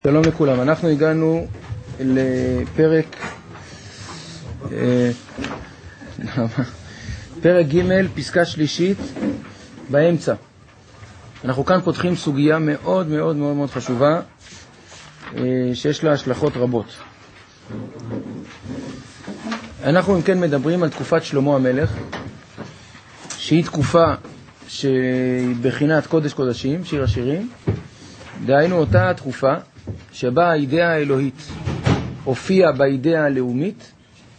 שלום לכולם, אנחנו הגענו לפרק פרק ג' פסקה שלישית באמצע. אנחנו כאן פותחים סוגיה מאוד מאוד מאוד מאוד חשובה שיש לה השלכות רבות. אנחנו אם כן מדברים על תקופת שלמה המלך, שהיא תקופה שהיא בחינת קודש קודשים, שיר השירים. דהיינו אותה תקופה שבה האידאה האלוהית הופיעה באידאה הלאומית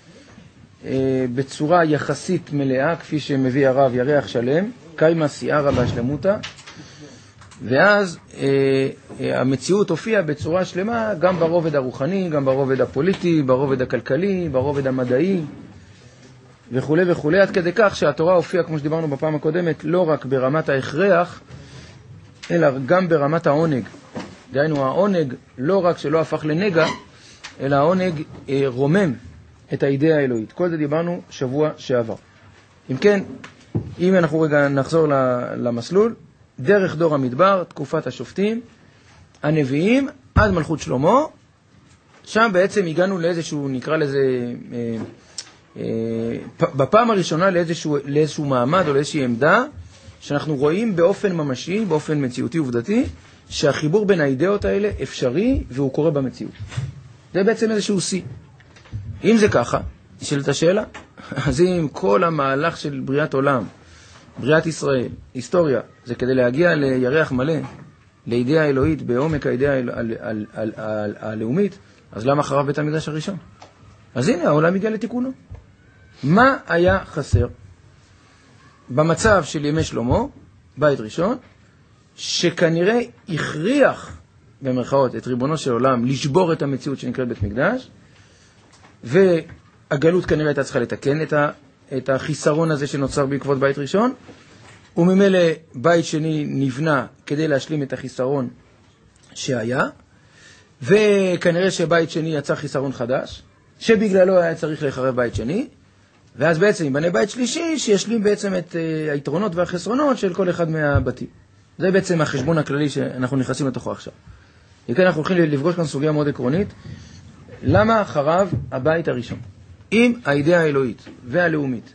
בצורה יחסית מלאה, כפי שמביא הרב ירח שלם, קיימה סיערה בהשלמותה, ואז המציאות הופיעה בצורה שלמה גם ברובד הרוחני, גם ברובד הפוליטי, ברובד הכלכלי, ברובד המדעי וכו' וכו', עד כדי כך שהתורה הופיעה, כמו שדיברנו בפעם הקודמת, לא רק ברמת ההכרח, אלא גם ברמת העונג. דהיינו, העונג לא רק שלא הפך לנגע, אלא העונג רומם את האידאה האלוהית. כל זה דיברנו שבוע שעבר. אם כן, אם אנחנו רגע נחזור למסלול, דרך דור המדבר, תקופת השופטים, הנביאים, עד מלכות שלמה, שם בעצם הגענו לאיזשהו, נקרא לזה, בפעם הראשונה לאיזשהו מעמד או לאיזושהי עמדה, שאנחנו רואים באופן ממשי, באופן מציאותי עובדתי, שהחיבור בין האידאות האלה אפשרי והוא קורה במציאות. זה בעצם איזשהו שיא. אם זה ככה, נשאלת השאלה, אז אם כל המהלך של בריאת עולם, בריאת ישראל, היסטוריה, זה כדי להגיע לירח מלא, לאידאה האלוהית, בעומק האידאה הלאומית, אז למה חרב בית המקדש הראשון? אז הנה, העולם הגיע לתיקונו. מה היה חסר במצב של ימי שלמה, בית ראשון, שכנראה הכריח במרכאות את ריבונו של עולם לשבור את המציאות שנקראת בית מקדש, והגלות כנראה הייתה צריכה לתקן את החיסרון הזה שנוצר בעקבות בית ראשון, וממילא בית שני נבנה כדי להשלים את החיסרון שהיה, וכנראה שבית שני יצר חיסרון חדש, שבגללו היה צריך לחרב בית שני, ואז בעצם יבנה בית שלישי שישלים בעצם את היתרונות והחסרונות של כל אחד מהבתים. זה בעצם החשבון הכללי שאנחנו נכנסים לתוכו עכשיו. וכן אנחנו הולכים לפגוש כאן סוגיה מאוד עקרונית. למה חרב הבית הראשון? אם האידאה האלוהית והלאומית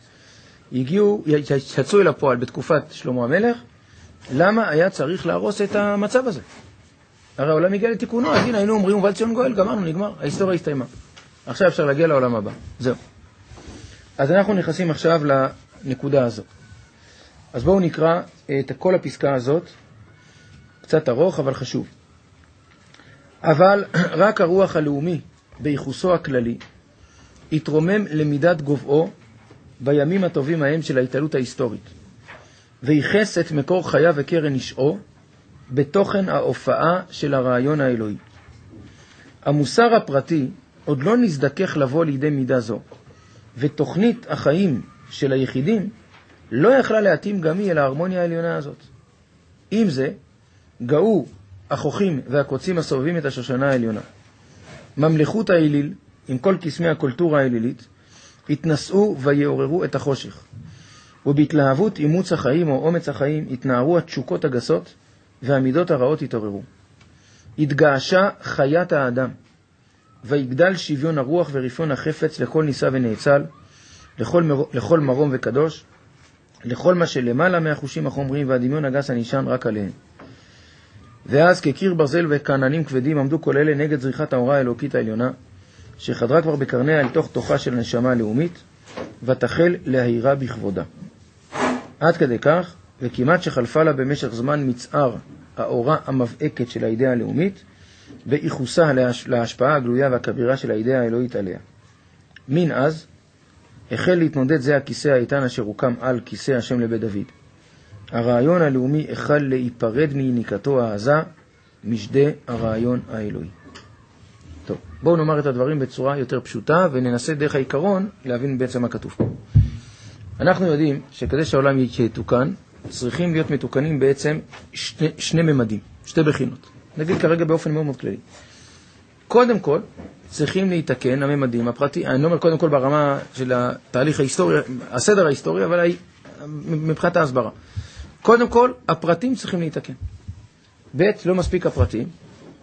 יצאו אל הפועל בתקופת שלמה המלך, למה היה צריך להרוס את המצב הזה? הרי העולם הגיע לתיקונו, אז הנה היינו אומרים ובא לציון גואל, גמרנו, נגמר, ההיסטוריה הסתיימה. עכשיו אפשר להגיע לעולם הבא. זהו. אז אנחנו נכנסים עכשיו לנקודה הזאת. אז בואו נקרא את כל הפסקה הזאת, קצת ארוך אבל חשוב. אבל רק הרוח הלאומי בייחוסו הכללי יתרומם למידת גובהו בימים הטובים ההם של ההתעלות ההיסטורית, וייחס את מקור חיה וקרן נשאו בתוכן ההופעה של הרעיון האלוהי. המוסר הפרטי עוד לא נזדכך לבוא לידי מידה זו, ותוכנית החיים של היחידים לא יכלה להתאים גם היא אל ההרמוניה העליונה הזאת. עם זה, גאו החוכים והקוצים הסובבים את השושנה העליונה. ממלכות האליל, עם כל קסמי הקולטורה האלילית, התנסו ויעוררו את החושך. ובהתלהבות אימוץ החיים או אומץ החיים, התנערו התשוקות הגסות, והמידות הרעות התעוררו. התגעשה חיית האדם, ויגדל שוויון הרוח ורפיון החפץ לכל ניסה ונאצל, לכל מרום וקדוש, לכל מה שלמעלה מהחושים החומריים והדמיון הגס הנשען רק עליהם. ואז כקיר ברזל וכעננים כבדים עמדו כל אלה נגד זריחת האורה האלוקית העליונה, שחדרה כבר בקרניה אל תוך תוכה של הנשמה הלאומית, ותחל להירה בכבודה. עד כדי כך, וכמעט שחלפה לה במשך זמן מצער האורה המבעקת של האידאה הלאומית, ואיחוסה להשפעה הגלויה והכבירה של האידאה האלוהית עליה. מן אז, החל להתמודד זה הכיסא האיתן אשר הוקם על כיסא השם לבית דוד. הרעיון הלאומי החל להיפרד מיניקתו העזה משדה הרעיון האלוהי. טוב, בואו נאמר את הדברים בצורה יותר פשוטה, וננסה דרך העיקרון להבין בעצם מה כתוב פה. אנחנו יודעים שכדי שהעולם יתוקן, צריכים להיות מתוקנים בעצם שני ממדים, שתי בחינות. נגיד כרגע באופן מאוד מאוד כללי. קודם כל, צריכים להתקן הממדים הפרטיים. אני אומר קודם כל ברמה של התהליך ההיסטוריה, הסדר ההיסטורי, אבל מבחינת ההסברה. קודם כל, הפרטים צריכים להתקן. ב', לא מספיק הפרטים,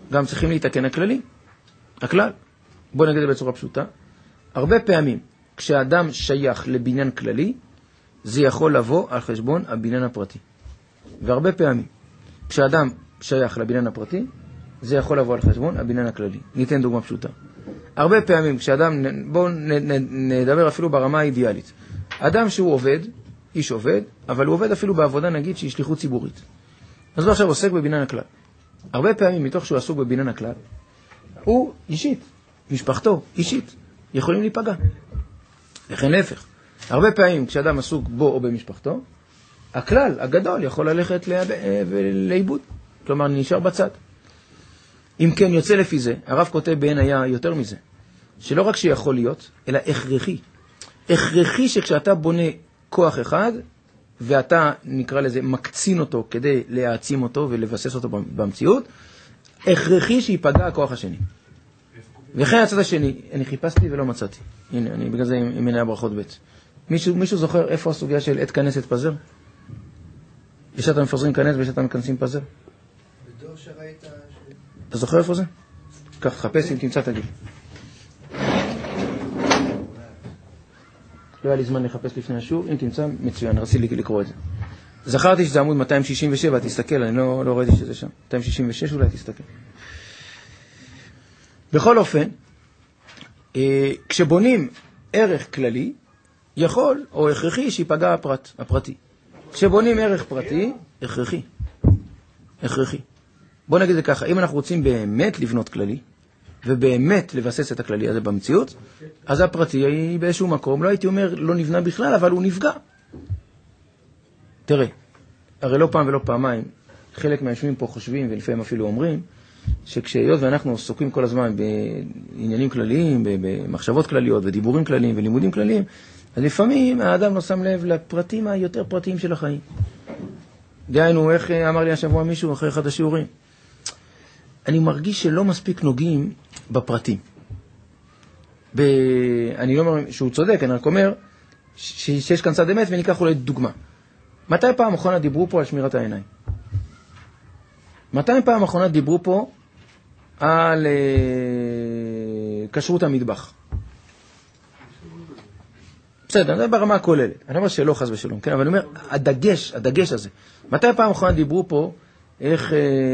גם צריכים להתקן הכלל. בוא נגיד את זה בצורה פשוטה. הרבה פעמים, כשאדם שייך לבניין כללי, זה יכול לבוא על חשבון הבניין הפרטי. והרבה פעמים, כשאדם שייך לבניין הפרטי, זה יכול לבוא על חשבון הבניין הכללי. ניתן דוגמה פשוטה. הרבה פעמים, כשאדם, בואו נדבר אפילו ברמה האידיאלית. אדם שהוא עובד, איש עובד, אבל הוא עובד אפילו בעבודה, נגיד, שהיא שליחות ציבורית. אז הוא עכשיו עוסק בבניין הכלל. הרבה פעמים, מתוך שהוא עסוק בבניין הכלל, הוא אישית, משפחתו, אישית, יכולים להיפגע. לכן להפך. הרבה פעמים, כשאדם עסוק בו או במשפחתו, הכלל הגדול יכול ללכת לאיבוד. כלומר, נשאר בצד. אם כן, יוצא לפי זה, הרב כותב בעין היה יותר מזה, שלא רק שיכול להיות, אלא הכרחי. הכרחי שכשאתה בונה כוח אחד, ואתה, נקרא לזה, מקצין אותו כדי להעצים אותו ולבסס אותו במציאות, הכרחי שיפגע הכוח השני. וכן הצד השני, אני חיפשתי ולא מצאתי. הנה, אני בגלל זה עם עיני הברכות ב'. מישהו זוכר איפה הסוגיה של עת כנסת פזר? בשעת המפזרים כנס ובשעת המכנסים פזר? בדור שראית... אתה זוכר איפה זה? כך, חפש, אם תמצא תגיד. לא היה לי זמן לחפש לפני השיעור, אם תמצא, מצוין, רציתי לקרוא את זה. זכרתי שזה עמוד 267, תסתכל, אני לא ראיתי שזה שם. 266 אולי, תסתכל. בכל אופן, כשבונים ערך כללי, יכול או הכרחי שיפגע הפרטי. כשבונים ערך פרטי, הכרחי. בוא נגיד זה ככה, אם אנחנו רוצים באמת לבנות כללי, ובאמת לבסס את הכללי הזה במציאות, אז הפרטי באיזשהו מקום, לא הייתי אומר לא נבנה בכלל, אבל הוא נפגע. תראה, הרי לא פעם ולא פעמיים, חלק מהיושבים פה חושבים, ולפעמים אפילו אומרים, שכשהיות ואנחנו עסוקים כל הזמן בעניינים כלליים, במחשבות כלליות, ודיבורים כלליים, ולימודים כלליים, אז לפעמים האדם לא שם לב לפרטים היותר פרטיים של החיים. דהיינו, איך אמר לי השבוע מישהו אחרי אחד השיעורים? אני מרגיש שלא מספיק נוגעים בפרטים. אני לא אומר שהוא צודק, אני רק אומר שיש כאן צד אמת וניקח אולי דוגמה. מתי פעם אחרונה דיברו פה על שמירת העיניים? מתי פעם אחרונה דיברו פה על כשרות המטבח? בסדר, זה ברמה הכוללת. אני אומר שלא חס ושלום, כן? אבל אני אומר, הדגש הזה. מתי פעם אחרונה דיברו פה איך...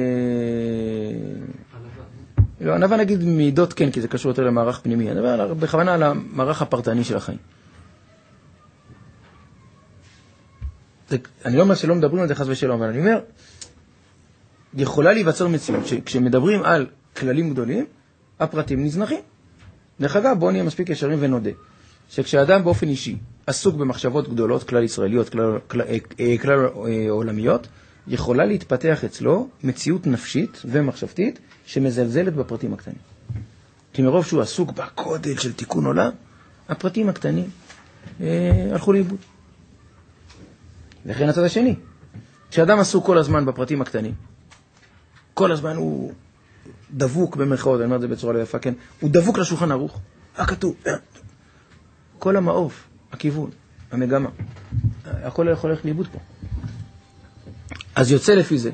לא, ענווה נגיד מידות כן, כי זה קשור יותר למערך פנימי. אני אומר בכוונה על המערך הפרטני של החיים. אני לא אומר שלא מדברים על זה חס ושלום, אבל אני אומר, יכולה להיווצר מציאות שכשמדברים על כללים גדולים, הפרטים נזנחים. דרך אגב, בואו נהיה מספיק ישרים ונודה, שכשאדם באופן אישי עסוק במחשבות גדולות, כלל ישראליות, כלל עולמיות, יכולה להתפתח אצלו מציאות נפשית ומחשבתית שמזלזלת בפרטים הקטנים. כי מרוב שהוא עסוק בקודל של תיקון עולם, הפרטים הקטנים הלכו לאיבוד. וכן הצד השני, כשאדם עסוק כל הזמן בפרטים הקטנים, כל הזמן הוא דבוק במרכאות, אני אומר את זה בצורה לא יפה, כן? הוא דבוק לשולחן ערוך, הכתוב, כל המעוף, הכיוון, המגמה, הכל יכול ללכת לאיבוד פה. אז יוצא לפי זה,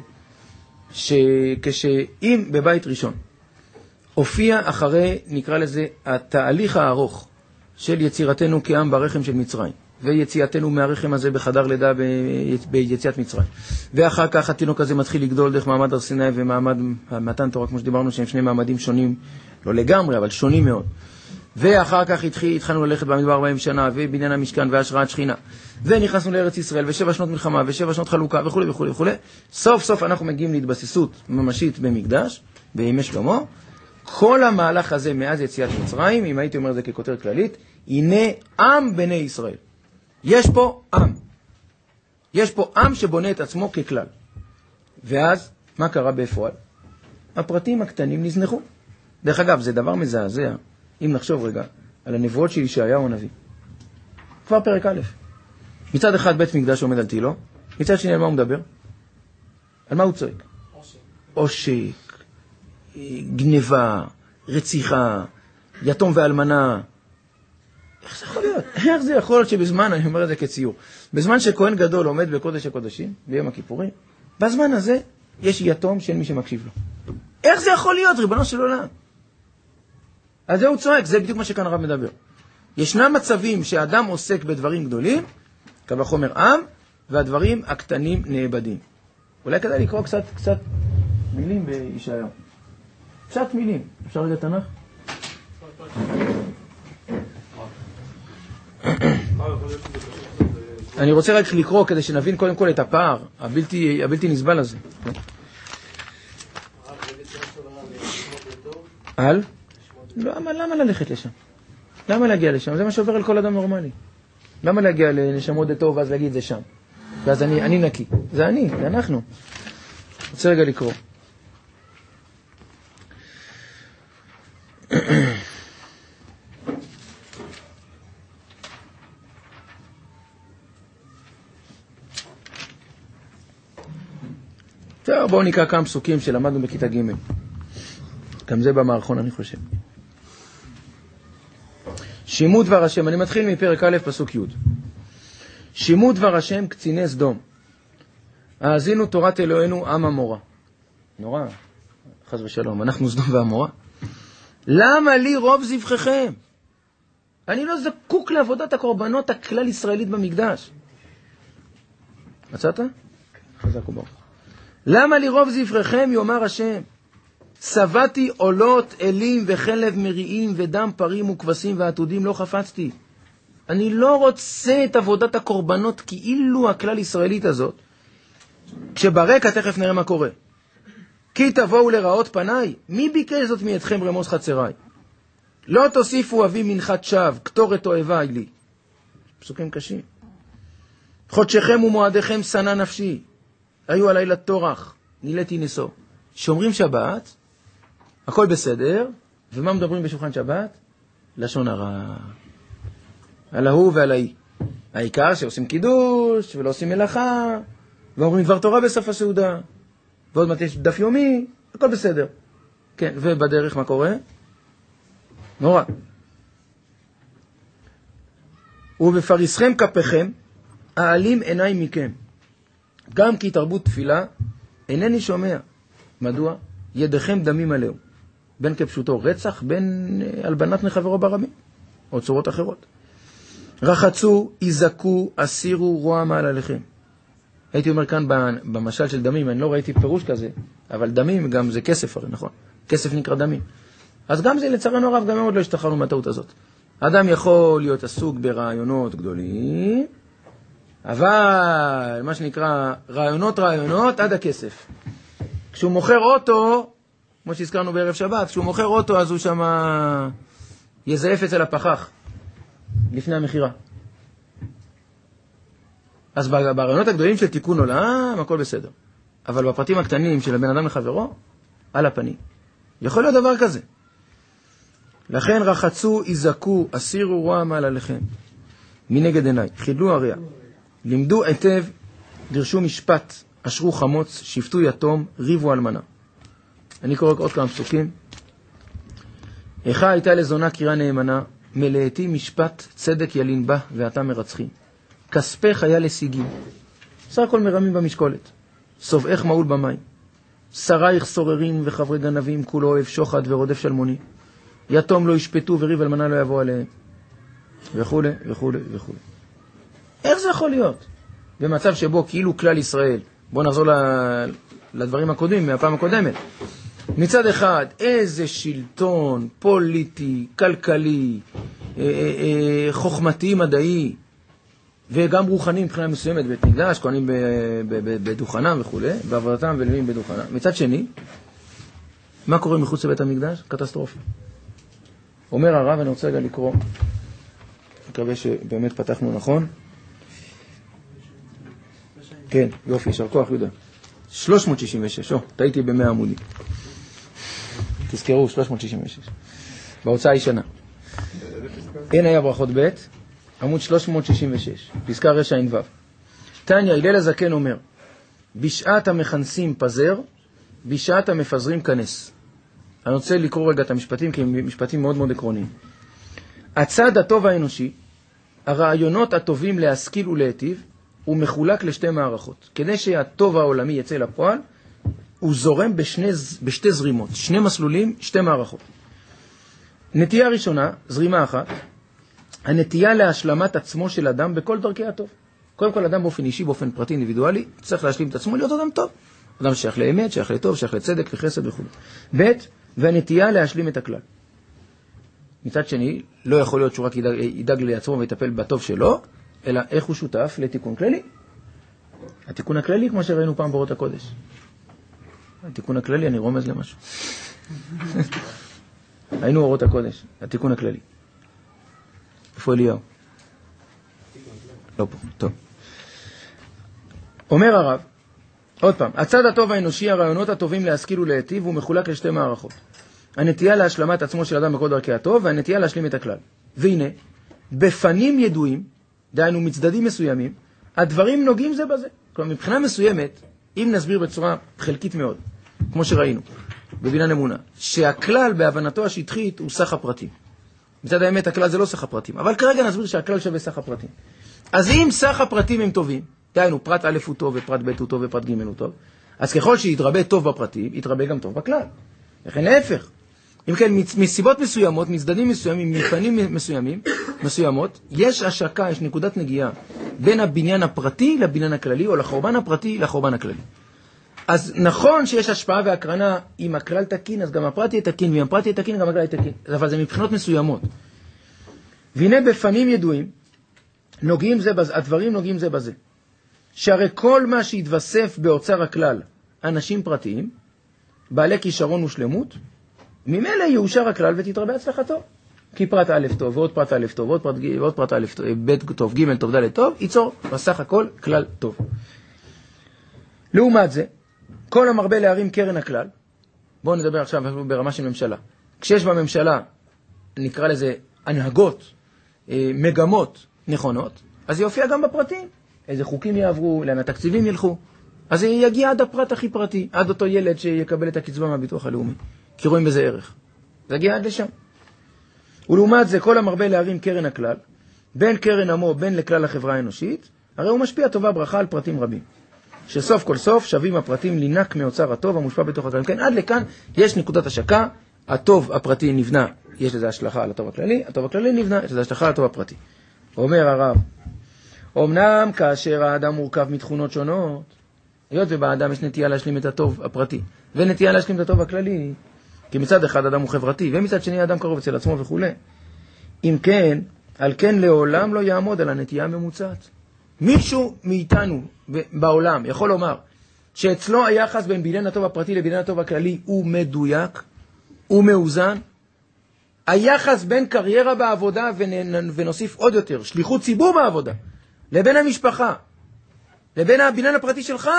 שכשאם בבית ראשון, הופיע אחרי, נקרא לזה, התהליך הארוך של יצירתנו כעם ברחם של מצרים, ויציאתנו מהרחם הזה בחדר לידה ביציאת מצרים. ואחר כך התינוק הזה מתחיל לגדול דרך מעמד הר סיני ומעמד מתן תורה, כמו שדיברנו, שהם שני מעמדים שונים, לא לגמרי, אבל שונים מאוד. ואחר כך התחלנו ללכת במדבר 40 שנה, ובניין המשכן והשראת שכינה. ונכנסנו לארץ ישראל, ו7 שנות מלחמה, ו7 שנות חלוקה, וכו' וכו' וכו'. סוף סוף אנחנו מגיעים להתבססות ממשית במקדש, בימי שלמה. כל המהלך הזה מאז יציאת מצרים, אם הייתי אומר את זה ככותרת כללית, הנה עם בני ישראל. יש פה עם. יש פה עם שבונה את עצמו ככלל. ואז, מה קרה בפועל? הפרטים הקטנים נזנחו. דרך אגב, זה דבר מזעזע, אם נחשוב רגע, על הנבואות של ישעיהו הנביא. כבר פרק א'. מצד אחד בית מקדש עומד על תילו, מצד שני על מה הוא מדבר? על מה הוא צועק? עושק, גניבה, רציחה, יתום ואלמנה. איך זה יכול להיות? איך זה יכול להיות שבזמן, אני אומר את זה כציור, בזמן שכהן גדול עומד בקודש הקודשים, ביום הכיפורים, בזמן הזה יש יתום שאין מי שמקשיב לו. איך זה יכול להיות, ריבונו של עולם? אז זה הוא צועק, זה בדיוק מה שכאן הרב מדבר. ישנם מצבים שאדם עוסק בדברים גדולים, קל וחומר עם, והדברים הקטנים נאבדים. אולי כדאי לקרוא קצת מילים בישעיהו. קצת מילים. אפשר רגע תנ"ך? אני רוצה רק לקרוא כדי שנבין קודם כל את הפער הבלתי נסבל הזה. על? למה ללכת לשם? למה להגיע לשם? זה מה שעובר על כל אדם נורמלי. למה להגיע לנשמות דתו ואז להגיד זה שם? ואז אני נקי. זה אני, זה אנחנו. רוצה רגע לקרוא. טוב, בואו נקרא כמה פסוקים שלמדנו בכיתה ג'. גם זה במערכון אני חושב. שימו דבר השם, אני מתחיל מפרק א' פסוק י'. שימו דבר השם קציני סדום. האזינו תורת אלוהינו עם המורה. נורא, חס ושלום, אנחנו סדום ועמורה. למה לי רוב זבחיכם? אני לא זקוק לעבודת הקורבנות הכלל ישראלית במקדש. מצאת? חזק וברוך. למה לי רוב זבחיכם יאמר השם? צבעתי עולות, אלים וחלב מריעים ודם פרים וכבשים ועתודים לא חפצתי. אני לא רוצה את עבודת הקורבנות כאילו הכלל ישראלית הזאת. כשברקע תכף נראה מה קורה. כי תבואו לראות פניי, מי ביקש זאת מידכם רמוס חצריי? לא תוסיפו אבי מנחת שווא, קטורת אוהביי לי. פסוקים קשים. חודשכם ומועדיכם שנא נפשי. היו עליי לתורח, נילתי נסו. שומרים שבת, הכל בסדר, ומה מדברים בשולחן שבת? לשון הרע. על ההוא ועל ההיא. העיקר שעושים קידוש, ולא עושים מלאכה, ואומרים דבר תורה בסוף הסעודה, ועוד מעט יש דף יומי, הכל בסדר. כן, ובדרך מה קורה? נורא. ובפריסכם כפיכם, העלים עיניי מכם. גם כי תרבות תפילה, אינני שומע. מדוע? ידיכם דמים עליהו. בין כפשוטו רצח, בין אלבנת מחברו ברבים, או צורות אחרות. רחצו, יזקו, אסירו, רוע מעלליכם. הייתי אומר כאן במשל של דמים, אני לא ראיתי פירוש כזה, אבל דמים גם זה כסף הרי, נכון? כסף נקרא דמים. אז גם זה לצערנו הרב, גם מאוד לא השתחררנו מהטעות הזאת. אדם יכול להיות עסוק ברעיונות גדולים, אבל מה שנקרא רעיונות עד הכסף. כשהוא מוכר אוטו, כמו שהזכרנו בערב שבת, כשהוא מוכר אוטו אז הוא שם יזעף אצל הפחח לפני המחירה. אז ברעיונות הגדולים של תיקון עולם, הכל בסדר. אבל בפרטים הקטנים של הבן אדם לחברו, על הפנים. יכול להיות דבר כזה. לכן רחצו, יזקו, אסירו רוע מעלליכם. מנגד עיניי, חידלו הרע. לימדו היטב, דרשו משפט, אשרו חמוץ, שפטו יתום, ריבו אלמנה. אני קורא עוד כמה פסוקים. איכה הייתה לזונה קריאה נאמנה, מלאתי משפט צדק ילין בה, ואתה מרצחים. כספך היה לשיגים. סך הכל מרמים במשקולת. סובעך מעול במים. שרייך סוררים וחברי גנבים, כולו אוהב שוחד ורודף שלמוני. יתום לא ישפטו וריב אלמנה לא יבוא עליהם. וכו' וכו' וכו'. איך זה יכול להיות? במצב שבו כאילו כלל ישראל, בואו נחזור לדברים הקודמים, מהפעם הקודמת. מצד אחד, איזה שלטון פוליטי, כלכלי, חוכמתי, מדעי, וגם רוחני מבחינה מסוימת, בית מקדש, כהנים בדוכנם וכו', בעבודתם ולווים בדוכנם. מצד שני, מה קורה מחוץ לבית המקדש? קטסטרופה. אומר הרב, אני רוצה רגע לקרוא, מקווה שבאמת פתחנו נכון. כן, יופי, שר כוח יהודה. 366, טעיתי ב100 עמודים. תזכרו, 366. בהוצאה הישנה. אין היה ברכות ב', עמוד 366, פסקה רשע עין ו'. תניא, הלל הזקן אומר, בשעת המכנסים פזר, בשעת המפזרים כנס. אני רוצה לקרוא רגע את המשפטים, כי הם משפטים מאוד מאוד עקרוניים. הצד הטוב האנושי, הרעיונות הטובים להשכיל ולהיטיב, הוא מחולק לשתי מערכות. כדי שהטוב העולמי יצא לפועל, הוא זורם בשתי זרימות, שני מסלולים, שתי מערכות. נטייה ראשונה, זרימה אחת, הנטייה להשלמת עצמו של אדם בכל דרכי הטוב. קודם כל, אדם באופן אישי, באופן פרטי, אינדיבידואלי, צריך להשלים את עצמו, להיות אדם טוב. אדם שייך לאמת, שייך לטוב, שייך לצדק וחסד וכו'. ב' והנטייה להשלים את הכלל. מצד שני, לא יכול להיות שהוא רק ידאג לעצמו ויטפל בטוב שלו, אלא איך הוא שותף לתיקון כללי. התיקון הכללי, כמו שראינו פעם באורות הקודש. התיקון הכללי, אני רומז למשהו. היינו אורות הקודש, התיקון הכללי. איפה אליהו? לא פה, טוב. אומר הרב, עוד פעם, הצד הטוב האנושי, הרעיונות הטובים להשכיל ולהיטיב, הוא מחולק לשתי מערכות. הנטייה להשלמת עצמו של אדם בכל דרכי הטוב, והנטייה להשלים את הכלל. והנה, בפנים ידועים, דהיינו מצדדים מסוימים, הדברים נוגעים זה בזה. כלומר, מבחינה מסוימת, אם נסביר בצורה חלקית מאוד, כמו שראינו, בבניין אמונה, שהכלל בהבנתו השטחית הוא סך הפרטים. מצד האמת, הכלל זה לא סך הפרטים, אבל כרגע נסביר שהכלל שווה סך הפרטים. אז אם סך הפרטים הם טובים, דהיינו, פרט א' הוא טוב ופרט ב' הוא טוב ופרט ג' הוא טוב, אז ככל שיתרבה טוב בפרטים, יתרבה גם טוב בכלל. לכן להפך. אם כן, מסיבות מסוימות, מצדדים מסוימים, מפנים מסוימות, יש השקה, יש נקודת נגיעה בין הבניין הפרטי לבניין הכללי, או לחורבן הפרטי לחורבן הכללי. אז נכון שיש השפעה והקרנה, אם הכלל תקין, אז גם הפרט יהיה תקין, ואם הפרט יהיה תקין, גם הכלל יהיה תקין. אבל זה מבחינות מסוימות. והנה בפנים ידועים, הדברים נוגעים זה בזה. שהרי כל מה שהתווסף באוצר הכלל, אנשים פרטיים, בעלי כישרון ושלמות, ממילא יאושר הכלל ותתרבה הצלחתו. כי פרט א' טוב, ועוד פרט א' טוב, ועוד פרט א' טוב, ב' טוב, ג' טוב, ד' טוב, ייצור בסך הכל כלל טוב. לעומת זה, כל המרבה להרים קרן הכלל, בואו נדבר עכשיו ברמה של ממשלה. כשיש בממשלה, נקרא לזה הנהגות, מגמות נכונות, אז זה יופיע גם בפרטים. איזה חוקים יעברו, לאן התקציבים ילכו. אז זה יגיע עד הפרט הכי פרטי, עד אותו ילד שיקבל את הקצבה מהביטוח הלאומי. כי רואים בזה ערך. זה יגיע עד לשם. ולעומת זה, כל המרבה להרים קרן הכלל, בין קרן עמו, בין לכלל החברה האנושית, הרי הוא משפיע טובה ברכה על פרטים רבים. שסוף כל סוף שווים הפרטים לינק מאוצר הטוב המושפע בתוך הכלל. כן, עד לכאן יש נקודת השקה, הטוב הפרטי נבנה, יש לזה השלכה על הטוב הכללי, הטוב הכללי נבנה, יש לזה השלכה על הטוב הפרטי. אומר הרב, אמנם כאשר האדם מורכב מתכונות שונות, היות ובאדם יש נטייה להשלים את הטוב הפרטי, ונטייה להשלים את הטוב הכללי, כי מצד אחד אדם הוא חברתי, ומצד שני אדם קרוב אצל עצמו וכו'. אם כן, על כן לעולם לא יעמוד על הנטייה הממוצעת. מישהו מאיתנו בעולם יכול לומר שאצלו היחס בין בניין הטוב הפרטי לבניין הטוב הכללי הוא מדויק, הוא מאוזן. היחס בין קריירה בעבודה, ונוסיף עוד יותר, שליחות ציבור בעבודה, לבין המשפחה, לבין הבניין הפרטי שלך.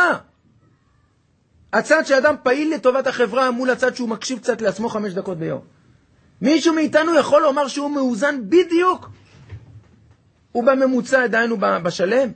הצד שאדם פעיל לטובת החברה מול הצד שהוא מקשיב קצת לעצמו 5 דקות ביום. מישהו מאיתנו יכול לומר שהוא מאוזן בדיוק? הוא בממוצע, דהיינו בשלם.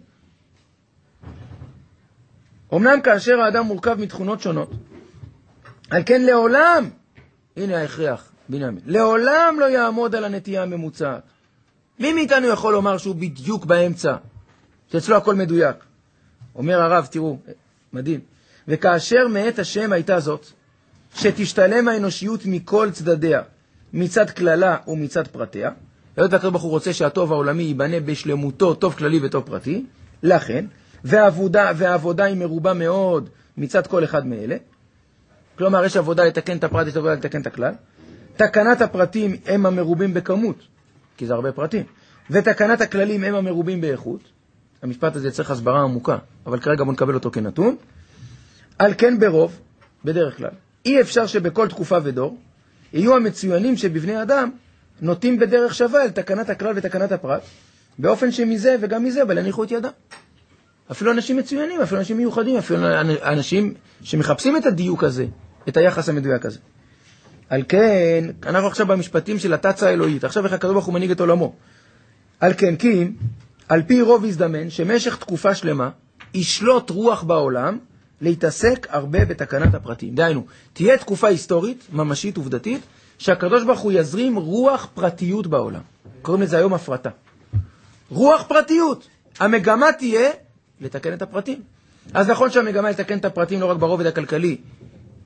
אמנם כאשר האדם מורכב מתכונות שונות, על כן לעולם, הנה ההכרח, בנימין, לעולם לא יעמוד על הנטייה הממוצעת. מי מאיתנו יכול לומר שהוא בדיוק באמצע, שאצלו הכל מדויק? אומר הרב, תראו, מדהים. וכאשר מאת השם הייתה זאת, שתשתלם האנושיות מכל צדדיה, מצד כללה ומצד פרטיה, היות והקדוש ברוך הוא רוצה שהטוב העולמי ייבנה בשלמותו, טוב כללי וטוב פרטי, לכן, והעבודה היא מרובה מאוד מצד כל אחד מאלה, כלומר יש עבודה לתקן את הפרט, יש עבודה לתקן את הכלל, תקנת הפרטים הם המרובים בכמות, כי זה הרבה פרטים, ותקנת הכללים הם המרובים באיכות. המשפט הזה צריך הסברה עמוקה, אבל כרגע בוא נקבל אותו כנתון. על כן ברוב, בדרך כלל, אי אפשר שבכל תקופה ודור, יהיו המצוינים שבבני אדם נוטים בדרך שווה אל תקנת הכלל ותקנת הפרט, באופן שמזה וגם מזה, אבל יניחו את ידם. אפילו אנשים מצוינים, אפילו אנשים מיוחדים, אפילו אנשים שמחפשים את הדיוק הזה, את היחס המדויק הזה. על כן, אנחנו עכשיו במשפטים של התצה האלוהית, עכשיו איך הקדוש ברוך הוא מנהיג את עולמו. על כן, כי על פי רוב הזדמן שמשך תקופה שלמה ישלוט רוח בעולם להתעסק הרבה בתקנת הפרטים. דהיינו, תהיה תקופה היסטורית, ממשית, עובדתית, שהקדוש ברוך הוא יזרים רוח פרטיות בעולם. קוראים לזה היום הפרטה. רוח פרטיות. המגמה תהיה לתקן את הפרטים. אז נכון שהמגמה לתקן את הפרטים לא רק ברובד הכלכלי,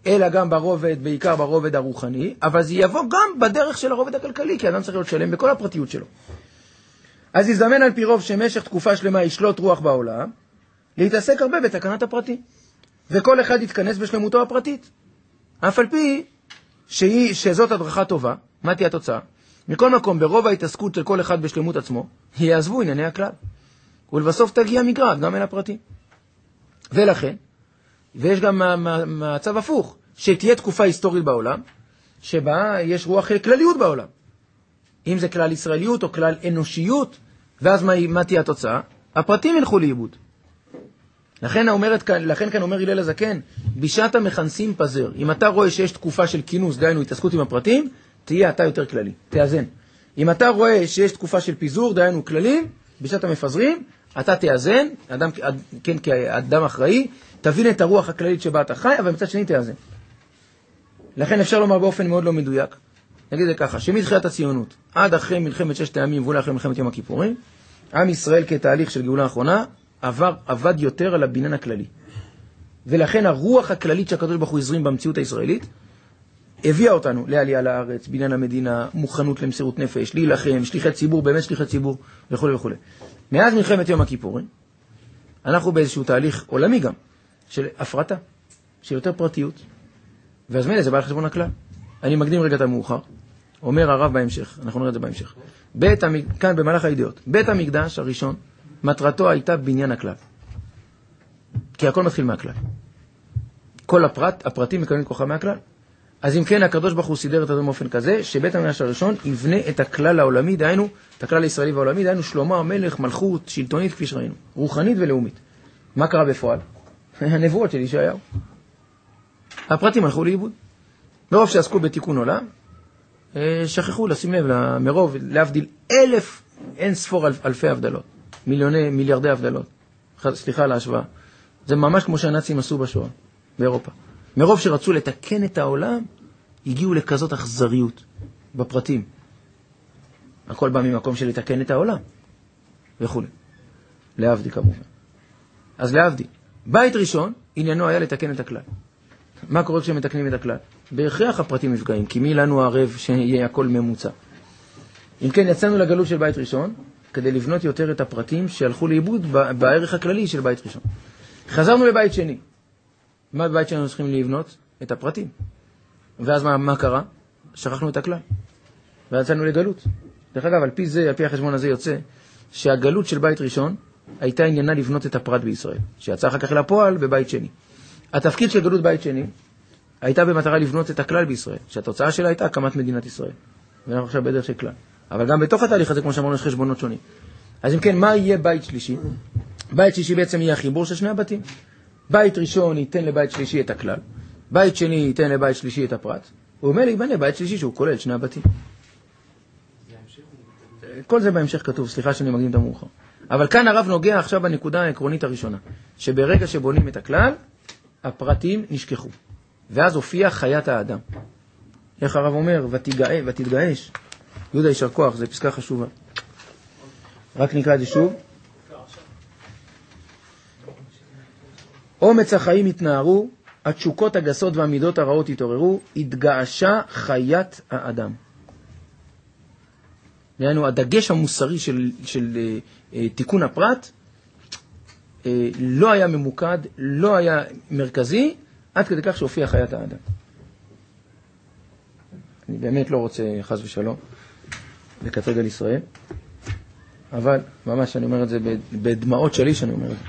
אלא גם ברובד, בעיקר ברובד הרוחני, אבל זה יבוא גם בדרך של הרובד הכלכלי, כי האדם צריך להיות שלם בכל הפרטיות שלו. אז יזדמן על פי רוב שמשך תקופה שלמה ישלוט רוח בעולם, להתעסק הרבה בתקנת הפרטי. וכל אחד יתכנס בשלמותו הפרטית. אף על פי שזאת הדרכה טובה, מה תהיה התוצאה? מכל מקום, ברוב ההתעסקות של כל אחד בשלמות עצמו, יעזבו ענייני הכלל. ולבסוף תגיע מגרד גם אל הפרטי. ולכן, ויש גם מצב הפוך, שתהיה תקופה היסטורית בעולם, שבה יש רוח כלליות בעולם. אם זה כלל ישראליות או כלל אנושיות, ואז מה תהיה התוצאה? הפרטים ילכו לאיבוד. לכן כאן אומר הלל הזקן, בשעת המכנסים פזר. אם אתה רואה שיש תקופה של כינוס, דהיינו התעסקות עם הפרטים, תהיה אתה יותר כללי, תאזן. אם אתה רואה שיש תקופה של פיזור, דהיינו כללים, בשעת המפזרים, אתה תאזן, כן, כאדם אחראי, תבין את הרוח הכללית שבה אתה חי, אבל מצד שני תאזן. לכן אפשר לומר באופן מאוד לא מדויק, נגיד זה ככה, שמתחילת הציונות, עד אחרי מלחמת ששת הימים, ואולי אחרי מלחמת יום הכיפורים, עם ישראל כתהליך של גאולה האחרונה, עבד יותר על הבניין הכללי. ולכן הרוח הכללית שהקדוש ברוך הוא הזרים במציאות הישראלית, הביאה אותנו לעלייה לארץ, בניין המדינה, מוכנות למסירות נפש, להילחם, שליחי ציבור, באמת שליחי ציבור, וכו' וכו'. מאז מלחמת יום הכיפורים, אנחנו באיזשהו תהליך עולמי גם, של הפרטה, של יותר פרטיות, ואז מילא זה בא על חשבון הכלל. אני מקדים רגע את המאוחר, אומר הרב בהמשך, אנחנו נראה את זה בהמשך. כאן במהלך הידיעות, בית המקדש הראשון, מטרתו הייתה בניין הכלל. כי הכל מתחיל מהכלל. כל הפרטים מקבלים כוחה מהכלל. אז אם כן, הקדוש ברוך הוא סידר את זה באופן כזה, שבית המקדש הראשון יבנה את הכלל העולמי, דהיינו, את הכלל הישראלי והעולמי, דהיינו שלמה המלך, מלכות, שלטונית, כפי שראינו, רוחנית ולאומית. מה קרה בפועל? הנבואות של ישעיהו. הפרטים הלכו לאיבוד. מרוב שעסקו בתיקון עולם, שכחו לשים לב מרוב, להבדיל אין ספור אלפי הבדלות, מיליארדי הבדלות. סליחה על ההשוואה. זה ממש כמו שהנאצים עשו בשואה, באירופה. מרוב שרצו לתקן את העולם, הגיעו לכזאת אכזריות בפרטים. הכל בא ממקום של לתקן את העולם, וכו'. להבדיל כמובן. אז להבדיל. בית ראשון, עניינו היה לתקן את הכלל. מה קורה כשמתקנים את הכלל? בהכרח הפרטים נפגעים, כי מי לנו הערב שיהיה הכל ממוצע. אם כן, יצאנו לגלות של בית ראשון, כדי לבנות יותר את הפרטים שהלכו לאיבוד בערך הכללי של בית ראשון. חזרנו לבית שני. מה בבית שני אנחנו צריכים לבנות? את הפרטים. ואז מה קרה? שכחנו את הכלל. ויצאנו לגלות. דרך אגב, על פי החשבון הזה יוצא, שהגלות של בית ראשון הייתה עניינה לבנות את הפרט בישראל, שיצא אחר כך לפועל בבית שני. התפקיד של גלות בית שני הייתה במטרה לבנות את הכלל בישראל, שהתוצאה שלה הייתה הקמת מדינת ישראל. ואנחנו עכשיו בדרך של כלל. אבל גם בתוך התהליך הזה, כמו שאמרנו, יש חשבונות שונים. אז אם כן, מה יהיה בית שלישי? בית שלישי בעצם יהיה החיבור של שני הבתים. בית ראשון ייתן לבית שלישי את הכלל, בית שני ייתן לבית שלישי את הפרט, ומילא ייבנה בית שלישי שהוא כולל שני הבתים. כל זה בהמשך כתוב, סליחה שאני מקדים את המאוחר. אבל כאן הרב נוגע עכשיו בנקודה העקרונית הראשונה, שברגע שבונים את הכלל, הפרטים נשכחו. ואז הופיע חיית האדם. איך הרב אומר? ותתגאש. יהודה יישר כוח, זה פסקה חשובה. רק נקרא את זה שוב. אומץ החיים התנערו, התשוקות הגסות והמידות הרעות התעוררו, התגעשה חיית האדם. דהיינו, הדגש המוסרי של תיקון הפרט לא היה ממוקד, לא היה מרכזי, עד כדי כך שהופיע חיית האדם. אני באמת לא רוצה, חס ושלום, לקטרג על ישראל, אבל ממש אני אומר את זה בדמעות שלי שאני אומר את זה.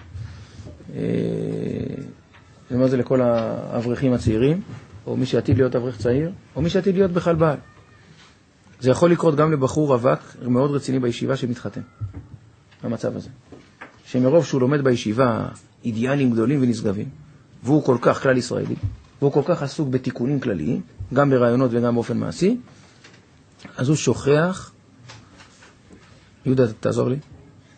אני אומר את זה לכל האברכים הצעירים, או מי שעתיד להיות אברך צעיר, או מי שעתיד להיות בכלל בעל. זה יכול לקרות גם לבחור רווק מאוד רציני בישיבה שמתחתן. המצב הזה. שמרוב שהוא לומד בישיבה אידיאלים גדולים ונשגבים, והוא כל כך כלל ישראלי, והוא כל כך עסוק בתיקונים כלליים, גם ברעיונות וגם באופן מעשי, אז הוא שוכח, יהודה, תעזור לי.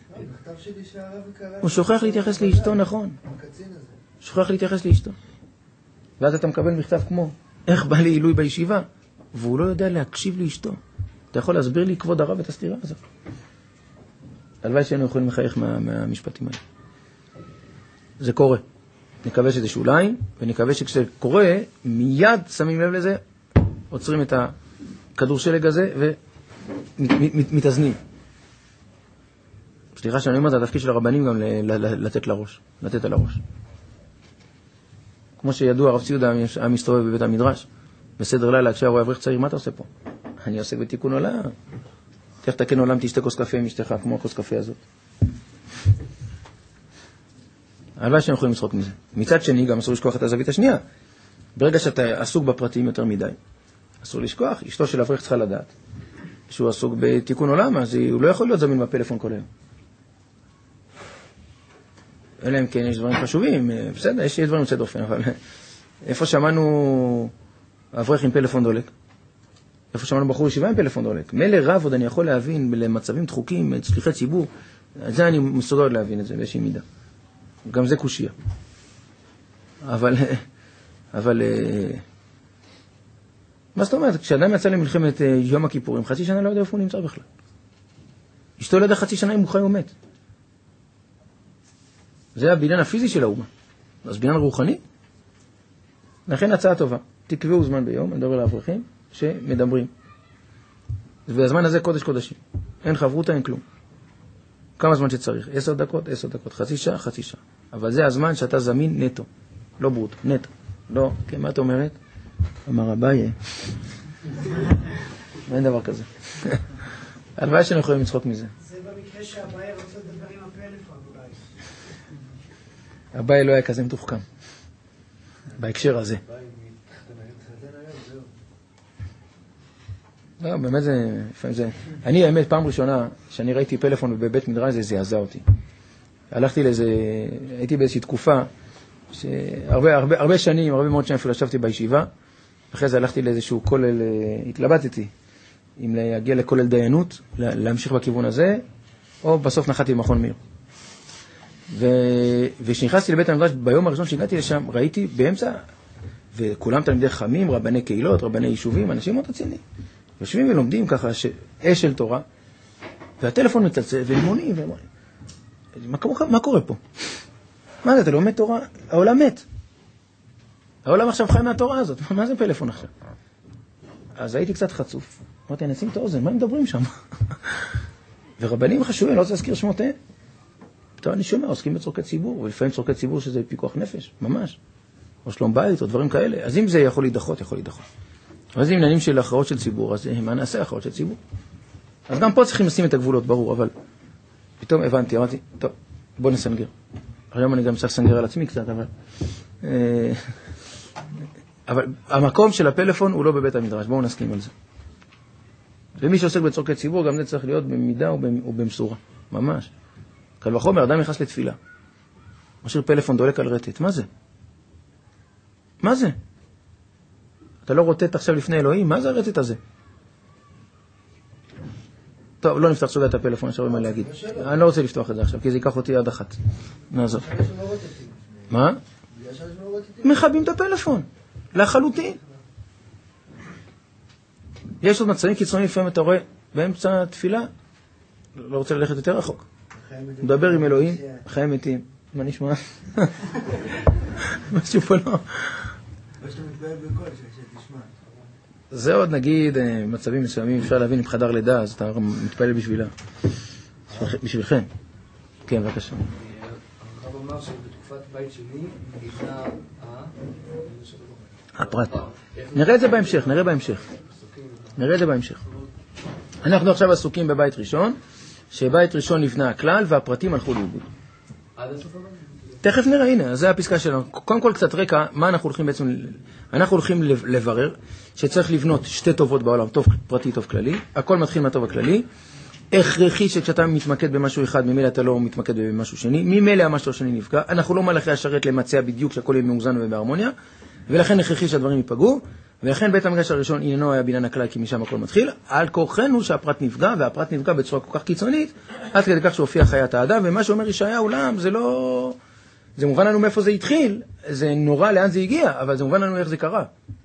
הוא שוכח להתייחס לאשתו, נכון. שוכח להתייחס לאשתו. ואז אתה מקבל מכתב כמו, איך בא לי עילוי בישיבה? והוא לא יודע להקשיב לאשתו. אתה יכול להסביר לי כבוד הרב את הסתירה הזאת? הלוואי שהיינו יכולים לחייך מהמשפטים האלה. זה קורה. נקווה שזה שוליים, ונקווה שכשקורה, מיד שמים לב לזה, עוצרים את הכדור שלג הזה, ומתאזנים. סליחה שאני אומר, זה התפקיד של הרבנים גם לתת לראש, לתת על הראש. כמו שידוע, הרב ציודה מסתובב בבית המדרש, בסדר לילה, כשהרואה אברך צעיר, מה אתה עושה פה? אני עוסק בתיקון עולם. תלך תקן עולם, תשתה כוס קפה עם אשתך, כמו הכוס קפה הזאת. הלוואי שהם יכולים לצחוק מזה. מצד שני, גם אסור לשכוח את הזווית השנייה. ברגע שאתה עסוק בפרטים יותר מדי, אסור לשכוח, אשתו של אברך צריכה לדעת. שהוא עסוק בתיקון עולם, אז הוא לא יכול להיות זמין בפלאפון כל היום. אלא אם כן יש דברים חשובים, בסדר, יש דברים יוצא דופן, אבל איפה שמענו אברך עם פלאפון דולק? איפה שמענו בחור ישיבה עם פלאפון דולק? מילא רב עוד אני יכול להבין למצבים דחוקים, שליחי ציבור, זה אני מסוגל להבין את זה באיזושהי מידה. גם זה קושיה. אבל מה זאת אומרת? כשאדם יצא למלחמת יום הכיפורים, חצי שנה לא יודע איפה הוא נמצא בכלל. אשתו לא יודע חצי שנה אם הוא חי או מת. זה הבניין הפיזי של האומה. אז בניין רוחני? לכן הצעה טובה. תקבעו זמן ביום, אני מדבר לאברכים, שמדברים. והזמן הזה קודש קודשים. אין חברותה, אין כלום. כמה זמן שצריך? 10 דקות, 10 דקות. חצי שעה, חצי שעה. אבל זה הזמן שאתה זמין נטו. לא ברוטו, נטו. לא, כן, מה את אומרת? אמר אביי. אין דבר כזה. הלוואי שאני יכולים לצחוק מזה. זה במקרה שהאביי רוצה לדבר עם הפלאפון אולי. אביי לא היה כזה מתוחכם. בהקשר הזה. לא, באמת זה... אני, האמת, פעם ראשונה שאני ראיתי פלאפון בבית מדרש, זה זעזע אותי. הלכתי לאיזה... הייתי באיזושהי תקופה, הרבה שנים, הרבה מאוד שנים אפילו ישבתי בישיבה, אחרי זה הלכתי לאיזשהו כולל, התלבטתי, אם להגיע לכולל דיינות, להמשיך בכיוון הזה, או בסוף נחתי במכון מיר. וכשנכנסתי לבית המדרש, ביום הראשון שהגעתי לשם, ראיתי באמצע, וכולם תלמידי חכמים, רבני קהילות, רבני יישובים, אנשים מאוד רציניים. יושבים ולומדים ככה אש של תורה, והטלפון מצלצל, ולימונים, מה קורה פה? מה זה, אתה לומד תורה? העולם מת. העולם עכשיו חי מהתורה הזאת. מה זה פלאפון עכשיו? אז הייתי קצת חצוף. אמרתי, אני אשים את האוזן, מה הם מדברים שם? ורבנים חשובים, לא רוצה להזכיר שמותיהם. פתאום אני שומע, עוסקים בצורכי ציבור, ולפעמים צורכי ציבור שזה פיקוח נפש, ממש. או שלום בית, או דברים כאלה. אז אם זה יכול להידחות, יכול להידחות. אבל זה עניינים של הכרעות של ציבור, אז מה נעשה הכרעות של ציבור? אז גם פה צריכים לשים את הגבולות, ברור, אבל פתאום הבנתי, אמרתי, טוב, בוא נסנגר. היום אני גם צריך לסנגר על עצמי קצת, אבל המקום של הפלאפון הוא לא בבית המדרש, בואו נסכים על זה. ומי שעוסק בצורכי ציבור, גם זה צריך להיות במידה ובמשורה, ממש. קל וחומר, אדם נכנס לתפילה. משאיר פלאפון דולק על רטט, מה זה? מה זה? אתה לא רוטט עכשיו לפני אלוהים, מה זה הרטט הזה? טוב, לא נפתח סוגת הפלאפון, יש הרבה מה להגיד. אני לא רוצה לפתוח את זה עכשיו, כי זה ייקח אותי עד אחת. נעזוב. מה? מכבים את הפלאפון, לחלוטין. יש עוד מצבים קיצוניים, לפעמים אתה רואה באמצע תפילה, לא רוצה ללכת יותר רחוק. מדבר עם אלוהים, חיים מתים. מה נשמע? משהו פה לא. מה שאתה מתפעל בכל שתשמע. זה עוד נגיד מצבים מסוימים, אפשר להבין עם חדר לידה, אז אתה מתפעל בשבילה. בשבילכם. כן, בבקשה. הרב אמר שבתקופת בית שני נבנה הפרט. נראה את זה בהמשך. אנחנו עכשיו עסוקים בבית ראשון, שבית ראשון נבנה הכלל והפרטים הלכו לאיבוד. תכף נראה, הנה, זה הפסקה שלנו. קודם כל קצת רקע, מה אנחנו הולכים בעצם, אנחנו הולכים לברר שצריך לבנות שתי טובות בעולם, טוב פרטי, טוב כללי, הכל מתחיל מהטוב הכללי, הכרחי שכשאתה מתמקד במשהו אחד, ממילא אתה לא מתמקד במשהו שני, ממילא המשהו השני נפגע, אנחנו לא מלאכי השרת למצע בדיוק שהכל יהיה מאוזן ובהרמוניה, ולכן הכרחי שהדברים ייפגעו, ולכן בית המקדש הראשון עניינו היה בניין הכלל, כי משם הכל מתחיל, על כורחנו שהפרט נפגע, והפרט נפגע בצורה כל כך קיצונית, עד כדי כך שהופיע חיית האדם, ומה שאומר ישעיה אולם, זה לא... זה מובן לנו מאיפה זה התחיל, זה נורא לאן זה הגיע, אבל זה מובן לנו איך זה קרה.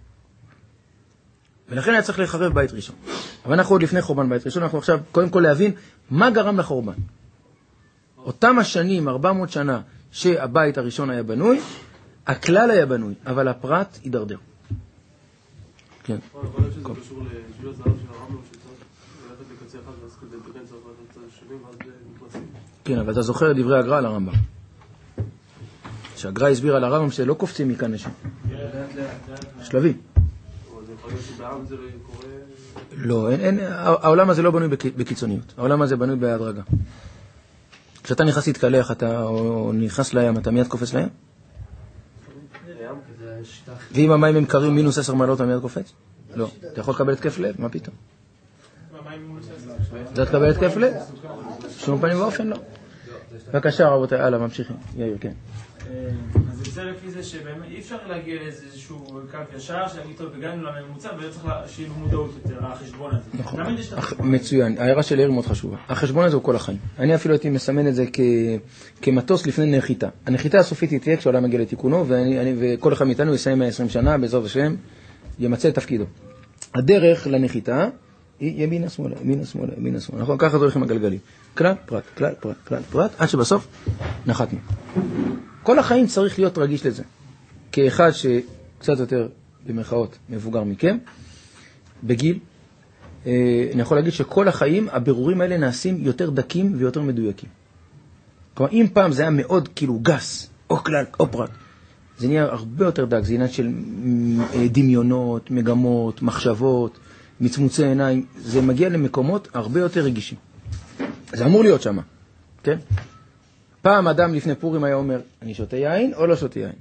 ולכן היה צריך לחרב בית ראשון. אבל אנחנו עוד לפני חורבן בית ראשון, אנחנו עכשיו קודם כל להבין מה גרם לחורבן. אותם השנים, 400 שנה, שהבית הראשון היה בנוי, הכלל היה בנוי, אבל הפרט יידרדר. כן. יכול להיות שזה קשור לשביל הזהב של הרמב"ם שצריך ללכת לקצה אחד ואז כדי לתקן צריך ללכת לצד השני ואז מתמצאים. כן, אבל אתה זוכר את דברי הגר"א על הרמב"ם. שהגר"א הסביר על הרמב"ם שלא קופצים מכאן לשם. שלבים. אבל זה יכול להיות שבעם זה לא קורה... לא, העולם הזה לא בנוי בקיצוניות. העולם הזה בנוי בהדרגה. כשאתה נכנס להתקלח, או נכנס לים, אתה מיד קופץ לים? ואם המים הם קרים מינוס 10 מעלות, אתה מיד קופץ? לא. אתה יכול לקבל התקף לב? מה פתאום? אתה תקבל התקף לב? שום פנים ואופן לא. בבקשה רבותיי, הלאה, ממשיכים. יאיר, כן. אז יוצא לפי זה שבאמת אי אפשר להגיע לאיזשהו קו ישר, שאני טוב הגענו לממוצע, וצריך שיהיה מודעות יותר, החשבון הזה. נכון, מצוין. ההערה של יאיר מאוד חשובה. החשבון הזה הוא כל החיים. אני אפילו הייתי מסמן את זה כמטוס לפני נחיתה. הנחיתה הסופית היא תהיה כשהעולם מגיע לתיקונו, וכל אחד מאיתנו יסיים 120 שנה, בעזרת השם, ימצא את תפקידו. הדרך לנחיתה היא ימינה שמאלה, ימינה שמאלה, ימינה שמאלה. נכון, ככה זה הולך עם הגלגלים. כלל, פרט, כלל, פרט, כלל, פרט, עד שבסוף נחתנו. כל החיים צריך להיות רגיש לזה. כאחד שקצת יותר, במרכאות, מבוגר מכם, בגיל, אני יכול להגיד שכל החיים, הבירורים האלה נעשים יותר דקים ויותר מדויקים. כלומר, אם פעם זה היה מאוד כאילו גס, או כלל, או פרט, זה נהיה הרבה יותר דק, זה עניין של דמיונות, מגמות, מחשבות, מצמוצי עיניים, זה מגיע למקומות הרבה יותר רגישים. זה אמור להיות שמה, כן? פעם אדם לפני פורים היה אומר, אני שותה יין או לא שותה יין?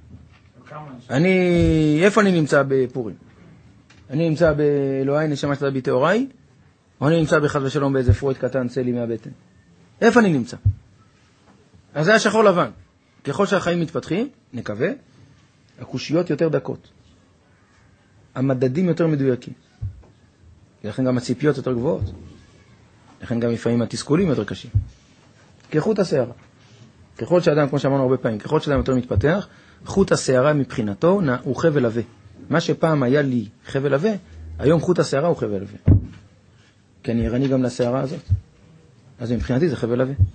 איפה אני נמצא בפורים? אני נמצא באלוהי נשמה שלה בתאוריי, או אני נמצא בחד ושלום באיזה פרויד קטן צלי מהבטן? איפה אני נמצא? אז זה היה שחור לבן. ככל שהחיים מתפתחים, נקווה, הקושיות יותר דקות. המדדים יותר מדויקים. לכן גם הציפיות יותר גבוהות. לכן גם לפעמים התסכולים יותר קשים. כחוט השערה. ככל שאדם, כמו שאמרנו הרבה פעמים, ככל שאדם יותר מתפתח, חוט השערה מבחינתו הוא חבל לווה. מה שפעם היה לי חבל לווה, היום חוט השערה הוא חבל לווה. כי אני ערני גם לשערה הזאת. אז מבחינתי זה חבל לווה.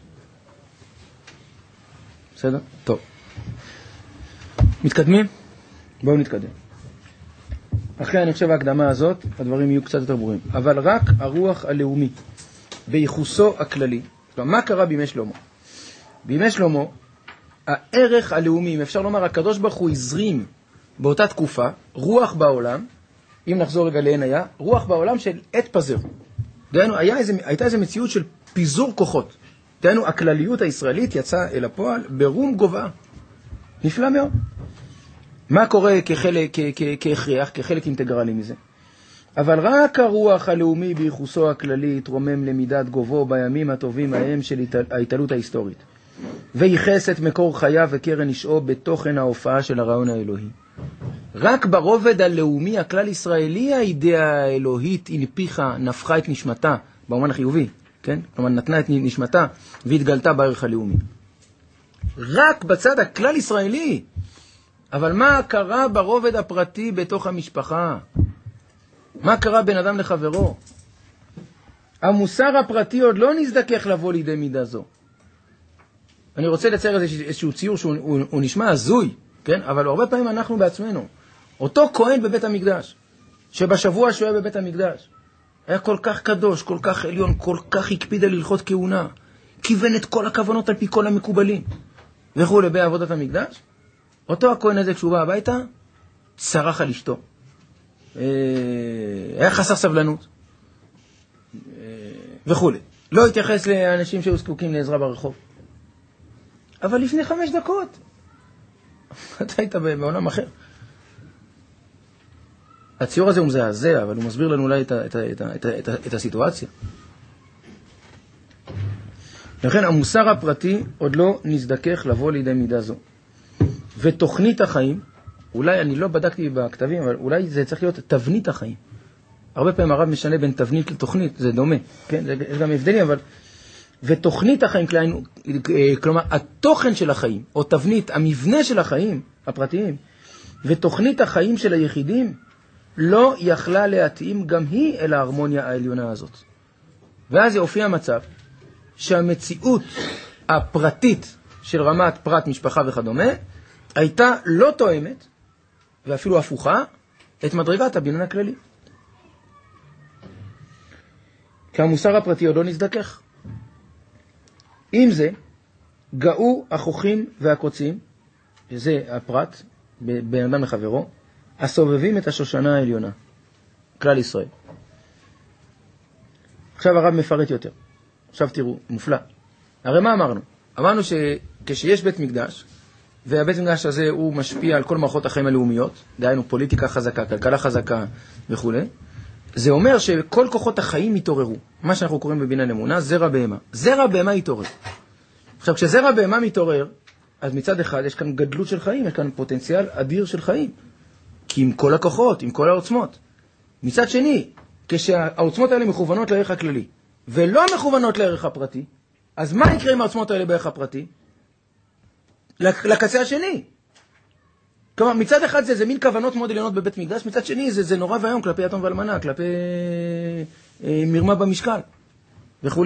בסדר? טוב. מתקדמים? בואו נתקדם. אחרי אני חושב ההקדמה הזאת, הדברים יהיו קצת יותר ברורים. אבל רק הרוח הלאומי, בייחוסו הכללי. כלומר, מה קרה בימי שלמה? בימי שלמה, הערך הלאומי, אם אפשר לומר, הקדוש ברוך הוא הזרים באותה תקופה, רוח בעולם, אם נחזור רגע לעין היה, רוח בעולם של עת פזר. דהיינו, הייתה איזו מציאות של פיזור כוחות. דהיינו, הכלליות הישראלית יצאה אל הפועל ברום גובה. נפלא מאוד. מה קורה כהכרח, כחלק אינטגרלי מזה? אבל רק הרוח הלאומי בייחוסו הכללי התרומם למידת גובו בימים הטובים ההם של ההתעלות ההיסטורית. וייחס את מקור חייו וקרן נשאו בתוכן ההופעה של הרעיון האלוהי. רק ברובד הלאומי הכלל ישראלי האידאה האלוהית הנפיחה, נפחה את נשמתה, באומן החיובי, כן? כלומר נתנה את נשמתה והתגלתה בערך הלאומי. רק בצד הכלל ישראלי. אבל מה קרה ברובד הפרטי בתוך המשפחה? מה קרה בין אדם לחברו? המוסר הפרטי עוד לא נזדכך לבוא לידי מידה זו. אני רוצה לצייר איזשהו ציור שהוא נשמע הזוי, כן? אבל הרבה פעמים אנחנו בעצמנו. אותו כהן בבית המקדש, שבשבוע שהוא היה בבית המקדש, היה כל כך קדוש, כל כך עליון, כל כך הקפיד על הלכות כהונה, כיוון את כל הכוונות על פי כל המקובלים, וכו' בעבודת המקדש. אותו הכהן הזה כשהוא בא הביתה, צרח על אשתו. היה חסר סבלנות. וכו'. לא התייחס לאנשים שהיו זקוקים לעזרה ברחוב. אבל לפני 5 דקות, אתה היית בעולם אחר. הציור הזה הוא מזעזע, אבל הוא מסביר לנו אולי את הסיטואציה. לכן המוסר הפרטי עוד לא נזדכך לבוא לידי מידה זו. ותוכנית החיים, אולי אני לא בדקתי בכתבים, אבל אולי זה צריך להיות תבנית החיים. הרבה פעמים הרב משנה בין תבנית לתוכנית, זה דומה, כן? יש גם הבדלים, אבל... ותוכנית החיים, כלומר, התוכן של החיים, או תבנית, המבנה של החיים הפרטיים, ותוכנית החיים של היחידים, לא יכלה להתאים גם היא אל ההרמוניה העליונה הזאת. ואז יופיע המצב שהמציאות הפרטית של רמת פרט, משפחה וכדומה, הייתה לא תואמת, ואפילו הפוכה, את מדרגת הבינון הכללי. כי המוסר הפרטי עוד לא נזדכך. עם זה, גאו החוכים והקוצים, שזה הפרט, בין אדם לחברו, הסובבים את השושנה העליונה, כלל ישראל. עכשיו הרב מפרט יותר. עכשיו תראו, מופלא. הרי מה אמרנו? אמרנו שכשיש בית מקדש, והבית מקדש הזה הוא משפיע על כל מערכות החיים הלאומיות, דהיינו פוליטיקה חזקה, כלכלה חזקה וכו'. זה אומר שכל כוחות החיים מתעוררו. מה שאנחנו קוראים בבניין אמונה, זרע בהמה. זרע בהמה יתעורר. עכשיו, כשזרע בהמה מתעורר, אז מצד אחד יש כאן גדלות של חיים, יש כאן פוטנציאל אדיר של חיים. כי עם כל הכוחות, עם כל העוצמות. מצד שני, כשהעוצמות האלה מכוונות לערך הכללי, ולא מכוונות לערך הפרטי, אז מה יקרה עם העוצמות האלה בערך הפרטי? לקצה השני. כלומר, מצד אחד זה מין כוונות מאוד עליונות בבית מקדש, מצד שני זה נורא והיום כלפי יתום ואלמנה, כלפי מרמה במשקל וכו'.